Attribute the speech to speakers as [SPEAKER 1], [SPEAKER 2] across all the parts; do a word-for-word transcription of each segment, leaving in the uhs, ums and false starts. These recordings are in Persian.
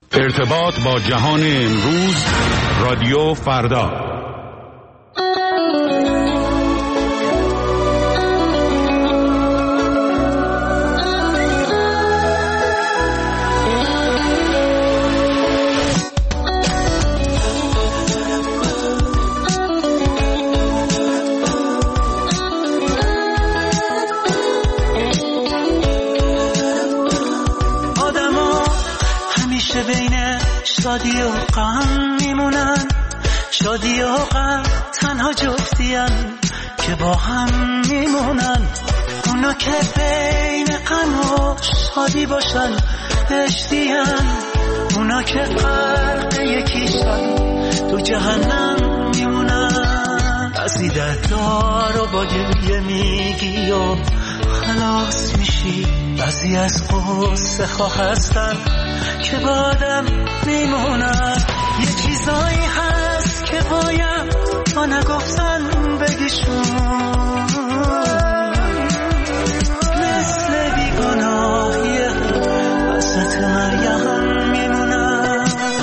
[SPEAKER 1] ارتباط با جهان امروز، رادیو فردا.
[SPEAKER 2] شادی و غم میمونن، شادی و غم تنها جفتیان که با هم میمونن. اونا که بین غم و شادی باشن عشقیان، اونا که فرق یکیشن تو جهنم میمونن. بعضی دردار و با گریه میگی و خلاص میشی، بعضی از غصه خواه هستن که بادم میمونن. یه چیزایی هست که باید تا نگفتن بگیشون، مثل بیگناهی وسط مریم میمونن.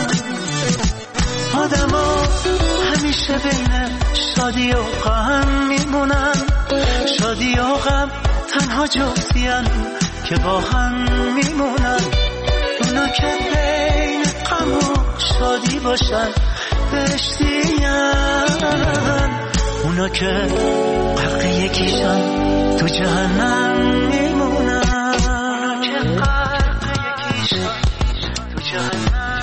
[SPEAKER 2] آدم ها همیشه بین شادی و غم میمونن، شادی و غم تنها جفتیان که با هم میمونن. اونا که بین غم و شادی باشن بهشتیان، اونا که غرق یکیشن تو جهنم میمونن. اونا که غرق یکیشن تو جهنم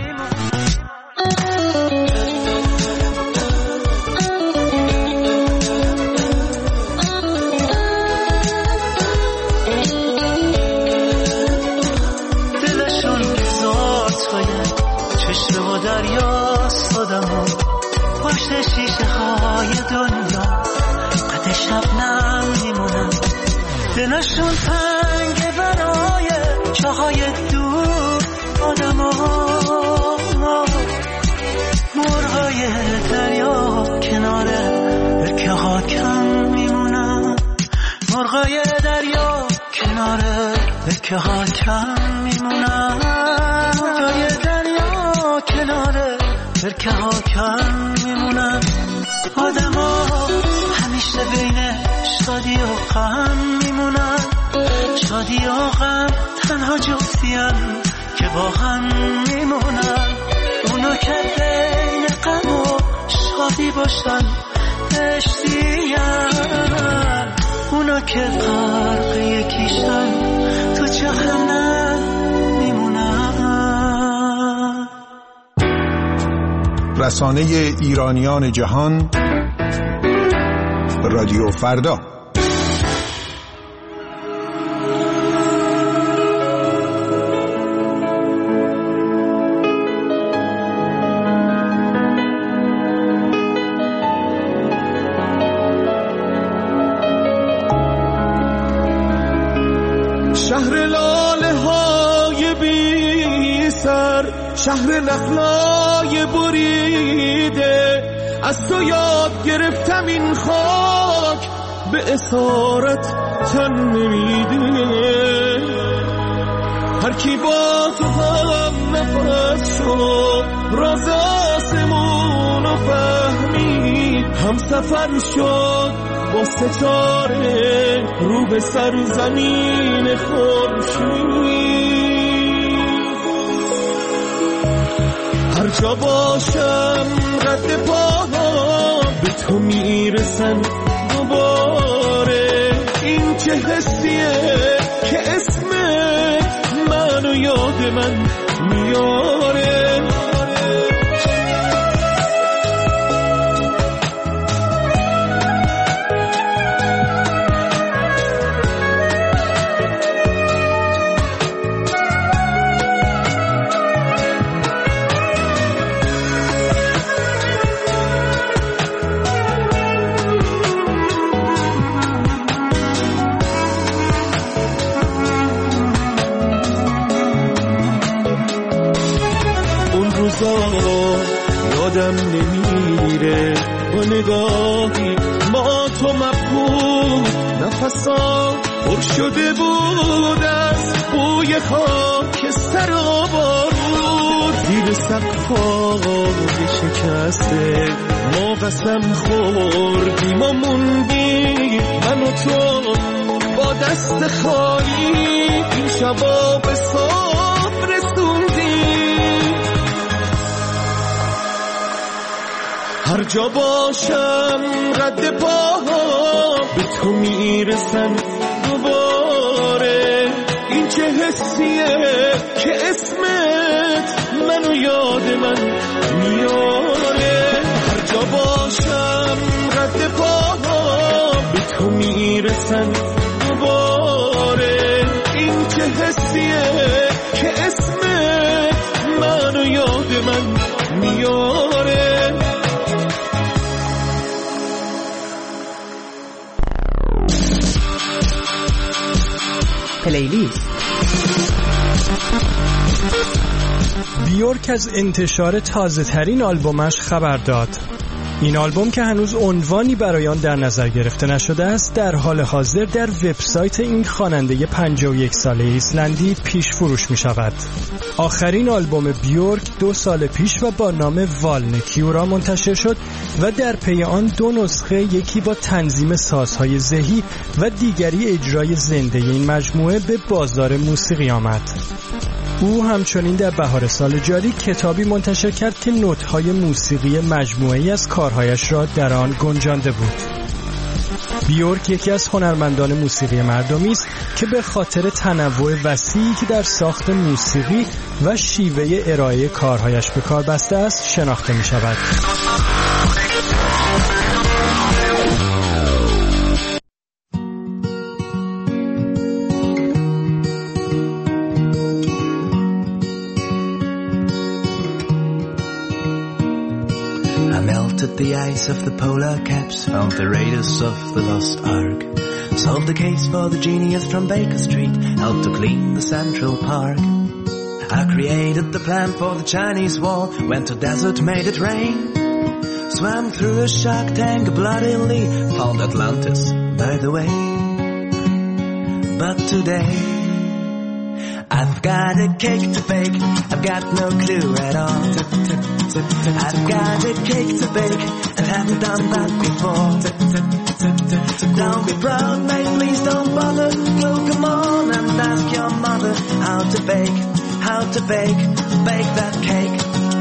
[SPEAKER 2] دریاست. آدمو پشت شیشه های دنیا قد شبنم میمونن، دلشون تنگه برای چاهای دور. آدمو مرغای دریا کنار برکه ها کم میمونن، مرغای دریا کنار برکه ها کم میمونن، مرغای دریا کنار برکه ها کم میمونن. آدم ها همیشه بین شادی و غم میمونن، شادی و غم تنها جفتیان که با هم میمونن. اونا که بین غم و شادی باشن بهشتیان، اونا که غرق یکیشن تو جهنم میمونن.
[SPEAKER 3] رسانه ایرانیان جهان، رادیو فردا.
[SPEAKER 4] شهر لاله های بی سر، شهر نخلای بریده، از تو یاد گرفتم این خاک به اسارت تن نمیده. هر کی با تو هم نفس شد، راز آسمون فهمید، هم سفر شد با ستاره رو به سر زمین خورشید. هر جا باشم رد پاها به تو میرسن دوباره. این چه حسیه که اسمت منو یاد من میاره. یادم نمیره با نگاهی ما تو مبهوت، نفسا پر شده بود از بوی خاک سر و بارون. سقفای شکسته ما قسم خوردیم و موندیم من و تو با دست خالی این شبا به صبح رسوندیم. هر جا باشم رد پاها به تو میرسن دوباره. این چه حسیه که اسمت منو یاد من میاره. هر جا باشم رد پاها به تو میرسن دوباره. این چه حسیه که اسمت منو یاد من میاره.
[SPEAKER 5] پلیلیست.
[SPEAKER 6] بیورک از انتشار تازه ترین آلبومش خبر داد. این آلبوم که هنوز عنوانی برای آن در نظر گرفته نشده است، در حال حاضر در وبسایت این خواننده پنجاه و یک ساله ایسلندی پیش فروش می شود. آخرین آلبوم بیورک دو سال پیش و با نام والنکیورا منتشر شد و در پی آن دو نسخه، یکی با تنظیم سازهای ذهی و دیگری اجرای زنده این مجموعه، به بازار موسیقی آمد. او همچنین در بهار سال جاری کتابی منتشر کرد که نوت‌های موسیقی مجموعه‌ای از کارهایش را در آن گنجانده بود. بیورک یکی از هنرمندان موسیقی مردمی است که به خاطر تنوع وسیعی که در ساخت موسیقی و شیوه ارائه کارهایش به کار بسته است شناخته می شود.
[SPEAKER 2] The ice of the polar caps, found the raiders of the lost ark, solved the case for the genius from Baker Street, helped to clean the Central Park. I created the plan for the Chinese wall, went to desert, made it rain, swam through a shark tank bloodily, found Atlantis by the way. But today I've got a cake to bake, I've got no clue at all. I've got a cake to bake and haven't done that before. Don't be proud, mate, please don't bother. Go, come on and ask your mother how to bake, how to bake, bake that cake.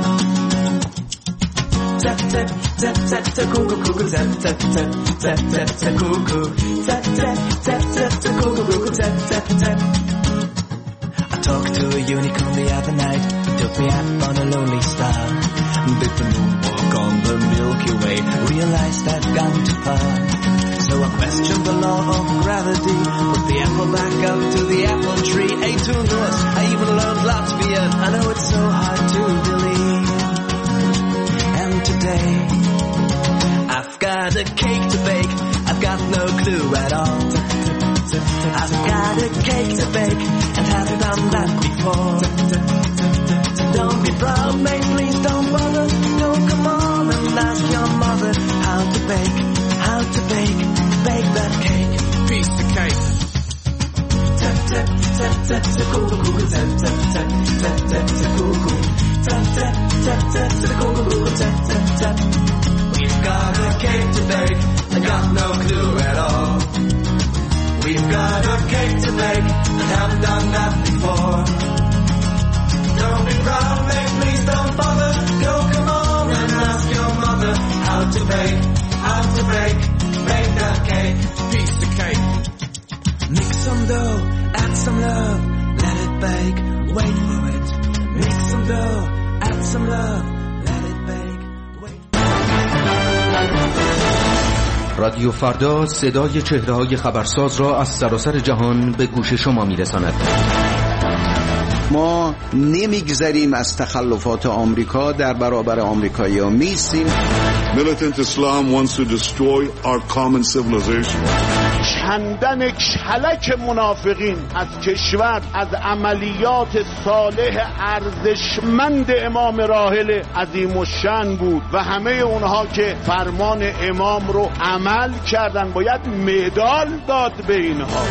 [SPEAKER 2] Tap, tap, tap, tap, tap, cuckoo, cuckoo, tap, tap, tap, tap, tap, tap, cuckoo. Tap, tap, tap, tap, tap, cuckoo, cuckoo, tap, tap, tap. I talked to a unicorn the other night. He took me up on a lonely star. Did the moonwalk on the Milky Way. Realized I'd gone too far. So I questioned the law of gravity. Put the apple back up to the apple tree. Ate two Norse. I even learned Latvian. I know it's so hard to believe. And today I've got a cake to bake. I've got no clue at all. I've got a cake to bake and haven't done that before. Don't be proud, mate, please don't bother. No, come on and ask your mother how to bake, how to bake, bake that cake.
[SPEAKER 4] Piece of cake.
[SPEAKER 2] Tap, tap, tap, tap, tap, cuckoo, cuckoo, tap, tap, tap, tap, tap, tap, cuckoo. Tap, tap, tap, tap, tap, cuckoo, cuckoo, tap, tap, tap. We've got a cake to bake, I got no clue at all. We've got a cake to bake, and haven't done that before. Don't be proud, mate, please don't bother. Go, come on and ask your mother how to bake, how to bake, bake that cake.
[SPEAKER 4] Piece of cake.
[SPEAKER 2] Mix some dough, add some love, let it bake, wait for it. Mix some dough, add some love, let it bake, wait for it.
[SPEAKER 7] رادیو فردا صدای چهره‌های خبرساز را از سراسر جهان به گوش شما می‌رساند.
[SPEAKER 3] ما نمیگذریم از تخلفات آمریکا در برابر آمریکایی‌ها میستیم.
[SPEAKER 1] Militant Islam wants to destroy our common civilization.
[SPEAKER 8] کندن کلک منافقین از کشور، از عملیات صالح ارزشمند امام راحل عظیم الشأن بود و همه اونها که فرمان امام رو عمل کردن باید مدال داد به اینها.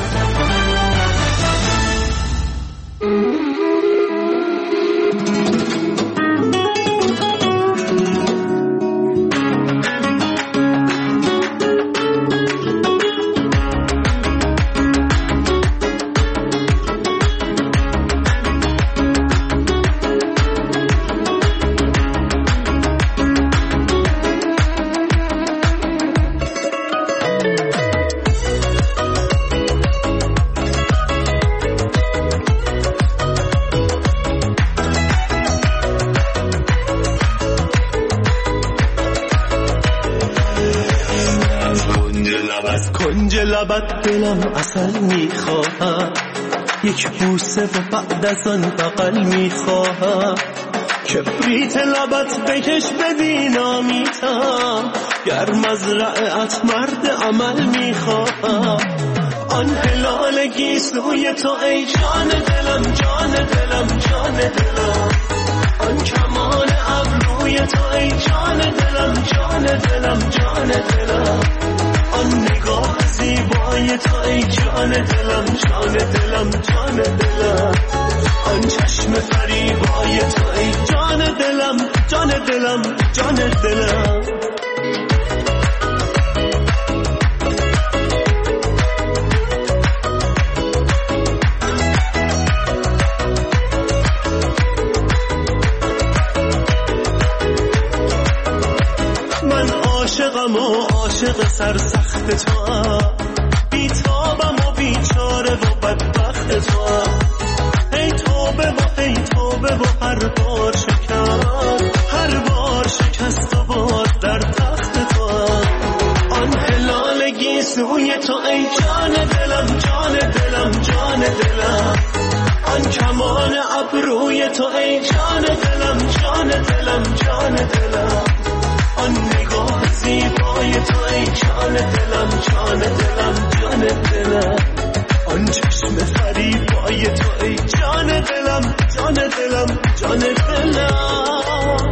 [SPEAKER 2] کنج لبت دلم عسل میخواهم، یک بوسه و بعد از آن بغل میخواهم، کبریت لبت بکش بدینامیتم، گر مزرعت مرد عمل میخواهم، آن هلال گیسوی تو ای جان دلم جان دلم جان دلم، آن کمان ابروی تو ای جان دلم جان دلم جان دلم، آن نگاه زیبای تو ای جان دلم جان دلم جان دلم، آن چشم فریبای تو ای جان دلم جان دلم جان دلم. من عاشقم و عاشق سرسخت تو هم، بیتابم و بیچاره و بدبخت تو هم، ای توبه و ای توبه و هر بار شکست، هر بار شکست و باز در تخت تو هم، آن هلال گیسوی تو ای جان دلم جان دلم جان دلم، آن کمان ابروی تو ای جان دلم جان دلم جان دلم، آن نگاه زیبای تو ای جان دلم جان دلم جان دلم، آن چشم فریبای تو ای جان دلم جان دلم جان دلم.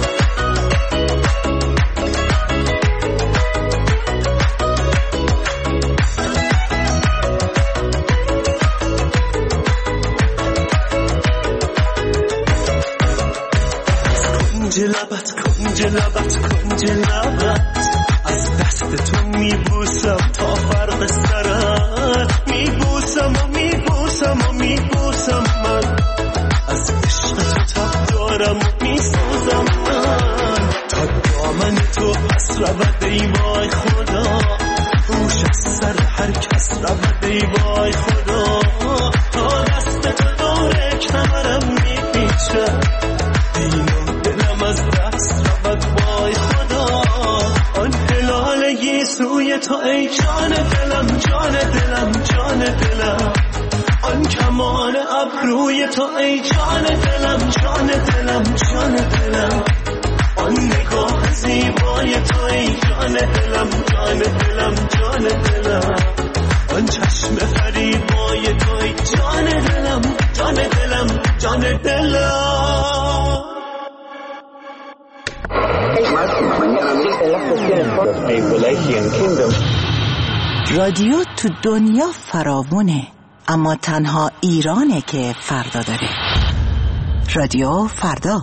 [SPEAKER 2] کنج لبت کنج لبت کنج لبت، از دست تو میبوسم تا فرق سرت، میبوسم و میبوسم و میبوسم من، از عشق تو تب دارم و میسوزم من، تا دامن تو پس رود ای وای خدا، روش از سر هر کس رود ای وای خدا، تا دست تو دور کمرم میپیچه، از دست رود وای خدا، آن هلال گیسوی تو ای جان دلم جان دلم جان دلم، آن کمان ابروی تو ای جان دلم جان دلم جان دلم، آن نگاه زیبای تو ای جان دلم جان دلم جان دلم، آن چشم فریبای تو ای جان دلم جان دلم جان دلم.
[SPEAKER 5] رادیو تو دنیا فراوونه، اما تنها ایرانه که فردا داره. رادیو فردا.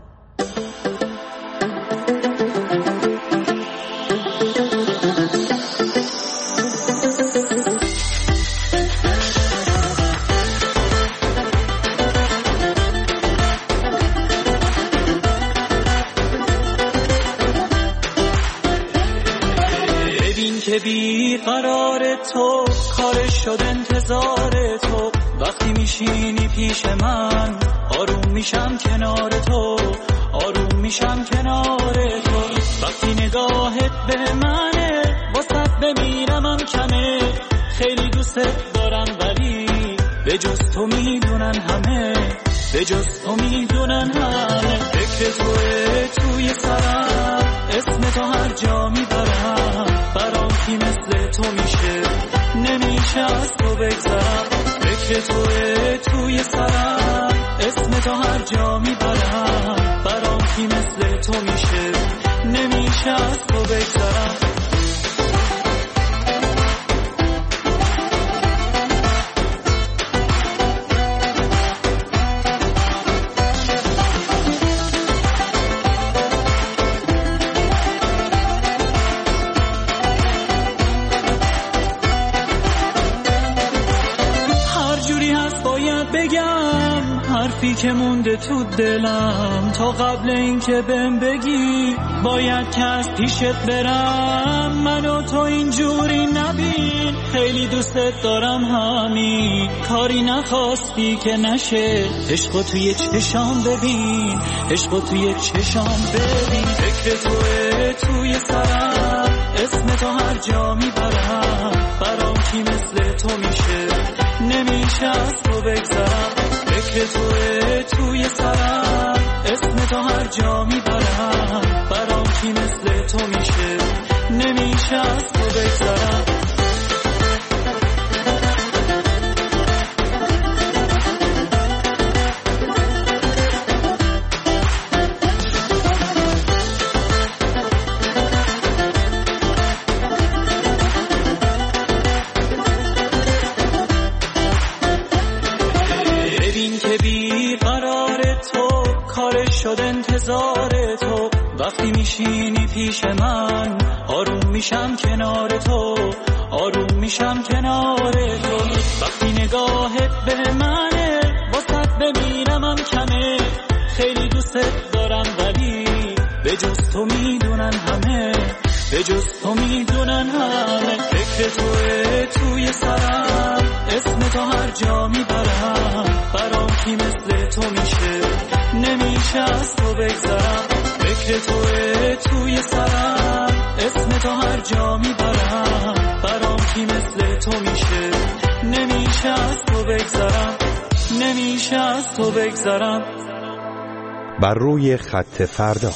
[SPEAKER 2] که بی قرار تو کار شد انتظار تو، وقتی میشینی پیش من آروم میشم کنار تو، آروم میشم کنار تو، وقتی نگاهت به منه واسه بمیرمم کمه، خیلی دوست دارم ولی به جز تو میدونن همه، به جز تو میدونن همه، فکر توه توی سرم، اسم تو هر جا میبرم، برام کی مثل تو میشه نمیشه از تو بگذرم، فکر توه توی سرم، اسم تو هر جا میبرم، برام کی مثل تو میشه نمیشه از تو بگذرم. حرفی که مونده تو دلم تا قبل اینکه بهم بگی باید که از پیشت برم، منو تو اینجوری نبین، خیلی دوستت دارم همین، کاری نخواستی که نشه، عشقو توی چشام ببین، عشقو توی چشام ببین، فکر توه توی سرم، اسم تو هر جا میبرم، برام کی مثل تو میشه، نمیشه از تو بگذرم، فکر توه توی سرم، اسم تو هر جا میبرم، برام کی مثل تو میشه، نمیشه از تو بگذرم. شد انتظار تو، وقتی میشینی پیش من آروم میشم کنار تو، آروم میشم کنار تو، وقتی نگاهت به منه واسط بمیرمم کمه، خیلی دوست دارم ولی به جز تو میدونن همه، به جز تو میدونن همه، فکر توه توی سرم، اسم تو هر جا میبرم، برام کی مثل تو میشه، نمیشه از تو بگذرم، فکر توه توی سرم، اسم تو هر جا میبرم، برام کی مثل تو میشه، نمیشه از تو بگذرم، نمیشه از تو بگذرم.
[SPEAKER 9] بر روی خط فردا.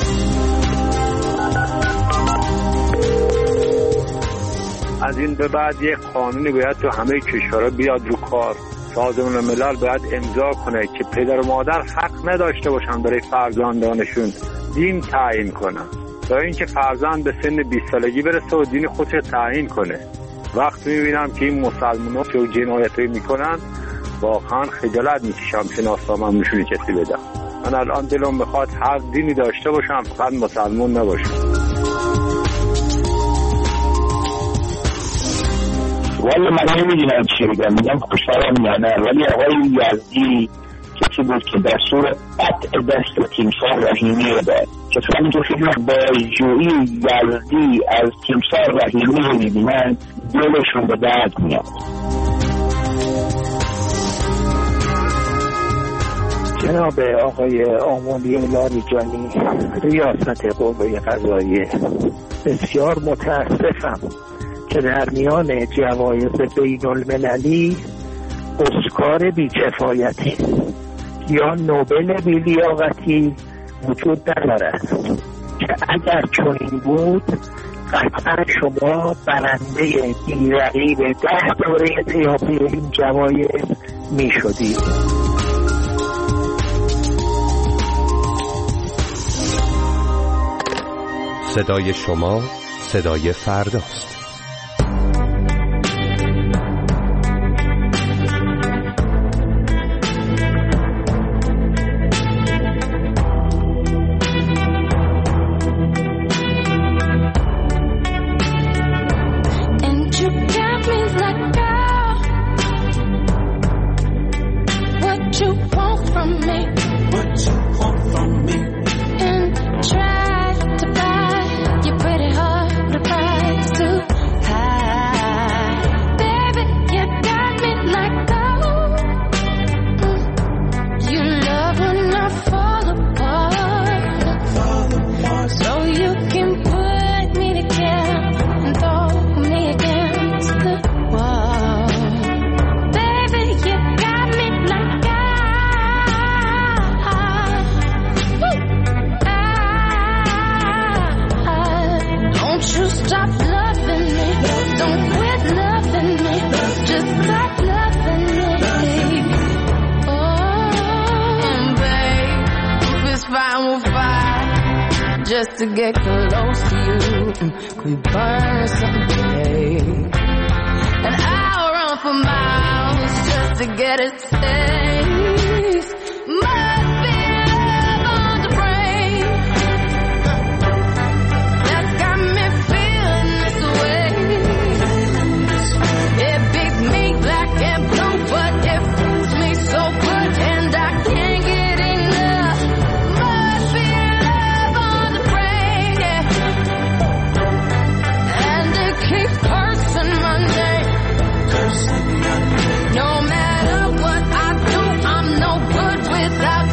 [SPEAKER 10] از این به بعد یک قانونی باید تو همه کشورها بیاد رو کار. سازمان ملل باید امضا کنه که پدر و مادر حق نداشته باشن برای فرزندانشون دین تعیین کنن، تا اینکه فرزند به سن بیست سالگی برسه و دین خودش تعیین کنه. وقتی میبینم که این مسلمان‌ها چه جنایتایی میکنن واقعا خجالت میکشم که ناسامم میشونی کسی بدم. من الان دلم میخواد هر دینی داشته باشم، فقط مسلمان نباشم.
[SPEAKER 11] والا من نمیدونم چی بگم، میگم خوشحالم یا نه، ولی آقای یزدی کسی بود که دستور قطع دست تیمسار رحیمی رو داد، که فقط که فکر بازجویی یزدی از تیمسار رحیمی رو میبینن دلشون به درد میاد.
[SPEAKER 12] جناب آقای آمولی لاریجانی ریاست قوه قضاییه، بسیار متاسفم که در میان جوایز بین المللی اسکار بی‌کفایتی یا نوبل بی‌لیاقتی وجود ندارد که اگر چنین بود قطعا شما برنده بی‌رقیب ده دوره تیافی این جوایز می شدید.
[SPEAKER 9] صدای شما صدای فرداست.
[SPEAKER 13] Just to get close to you, we burn something today. And I'll run for miles just to get a taste. Must be love on the brain that's got me feeling this way. It beats me black and blue, but it fools me so good, and I can't get enough. Must be keep cursing my name. No matter what I do, I'm no good without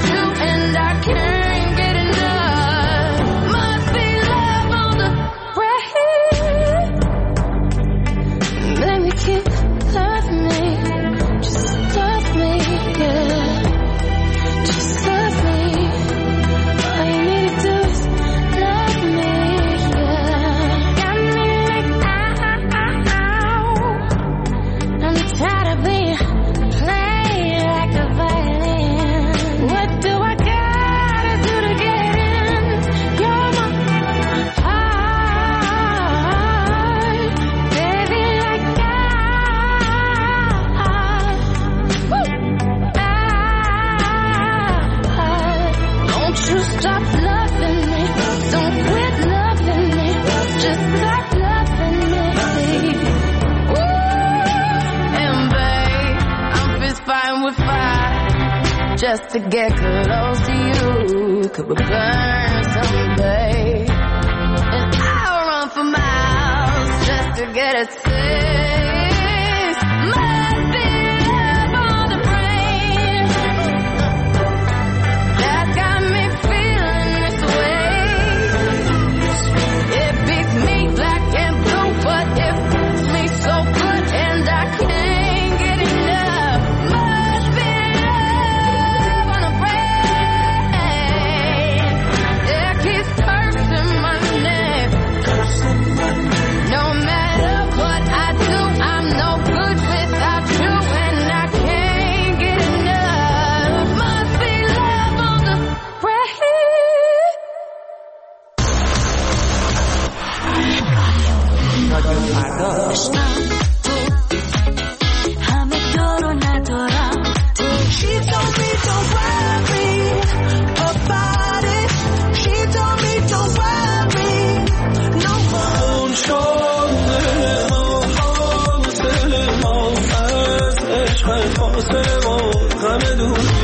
[SPEAKER 13] stop loving me. Don't quit loving me. Just stop loving me. Ooh. And babe, I'm fist fighting with fire just to get close to you. Could we burn someday? And I'll run for miles just to get a taste. Must be love on the brain that got me feeling this way. It beats me black and blue, but it feels me so good, and I can't get enough. Must be love on the brain that keeps cursing my name. No matter what I do, I'm no good without you, and I can't get enough. Must be love on the
[SPEAKER 2] همه دارو ندارم. She told me don't worry about it. She told me don't worry no more.
[SPEAKER 4] اون شده ما حاصل ما از عشق فاصله ما غم دوری.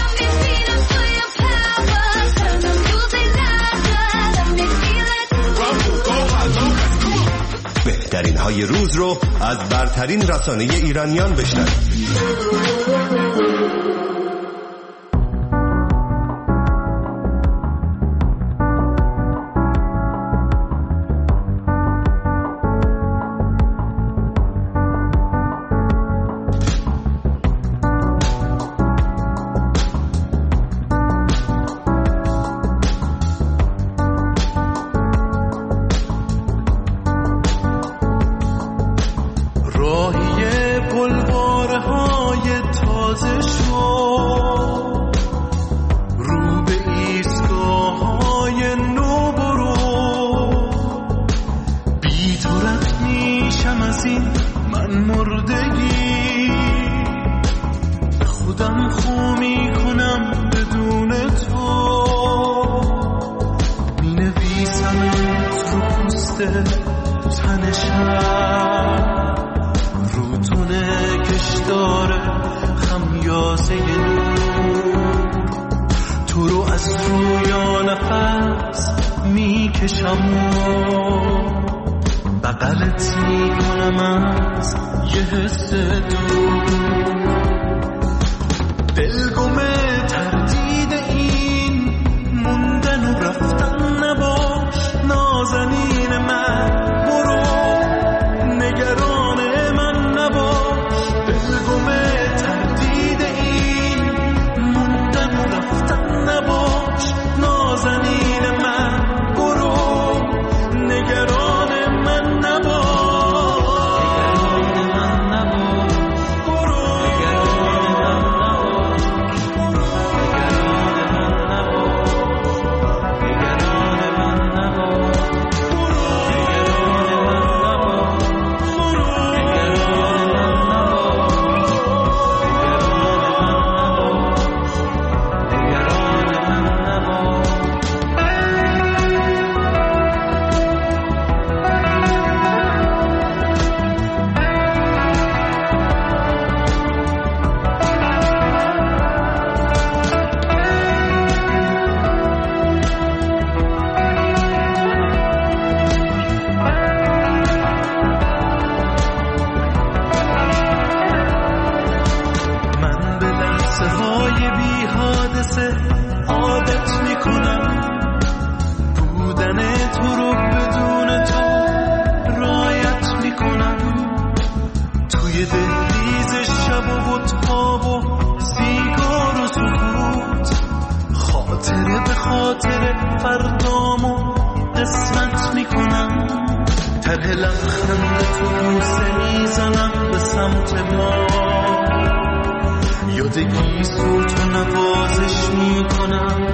[SPEAKER 14] بهترین های روز رو از برترین رسانه ایرانیان بشنوید.
[SPEAKER 2] یادگی صوت و نوازش میکنم